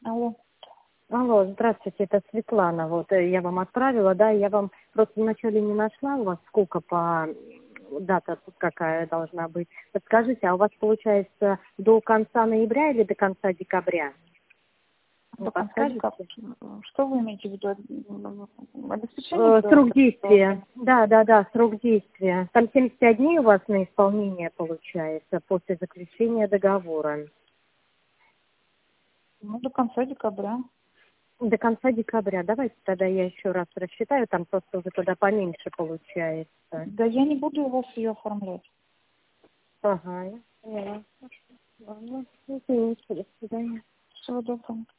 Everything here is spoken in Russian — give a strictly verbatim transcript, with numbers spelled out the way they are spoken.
Алло. Алло, здравствуйте, это Светлана. Вот э, я вам отправила, да, я вам просто вначале не нашла у вас сколько по дата какая должна быть. Подскажите, а у вас получается до конца ноября или до конца декабря? До Вы конца подскажете? декабря. Что вы имеете в виду? Обеспечение? Э, что срок ли? действия. Да, да, да, срок действия. Там семьдесят пять дней у вас на исполнение получается после заключения договора. Ну, до конца декабря. До конца декабря. Давайте тогда я еще раз рассчитаю, там просто уже тогда поменьше получается. Да я не буду его ее оформлять. Ага, я поняла. Ладно, извините, до свидания. Всего доброго.